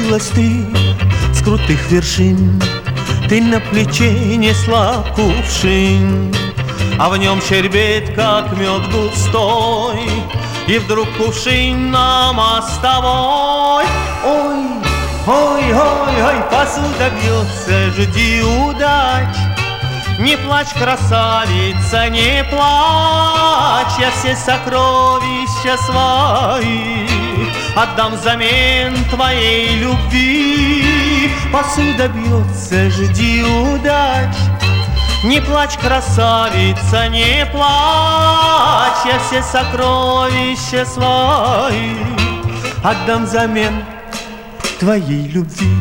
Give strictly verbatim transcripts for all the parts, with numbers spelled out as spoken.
Спустилась ты с крутых вершин, ты на плече несла кувшин, а в нем щербет, как мед густой, и вдруг кувшин на мостовой. Ой, ой, ой, ой, посуда бьется, жди удач. Не плачь, красавица, не плачь, я все сокровища свои отдам взамен твоей любви. Посуда бьется, жди удач. Не плачь, красавица, не плачь, я все сокровища свои отдам взамен твоей любви.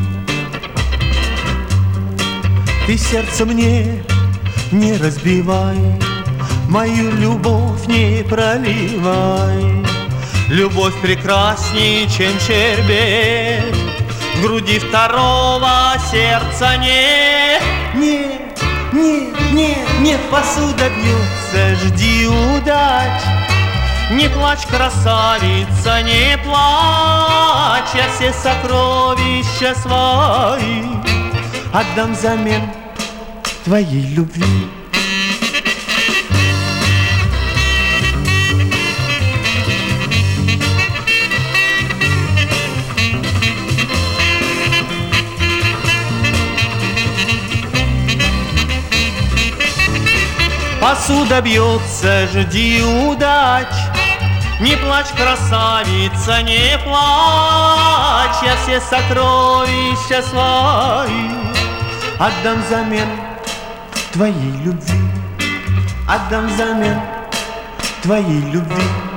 Ты сердце мне не разбивай, мою любовь не проливай. Любовь прекрасней, чем щербет, в груди второго сердца нет. Нет, нет, нет, нет, посуда бьется, жди удач. Не плачь, красавица, не плачь, я все сокровища свои отдам взамен твоей любви. Посуда бьется, жди удач. Не плачь, красавица, не плачь, я все сокровища свои отдам взамен твоей любви, отдам взамен твоей любви.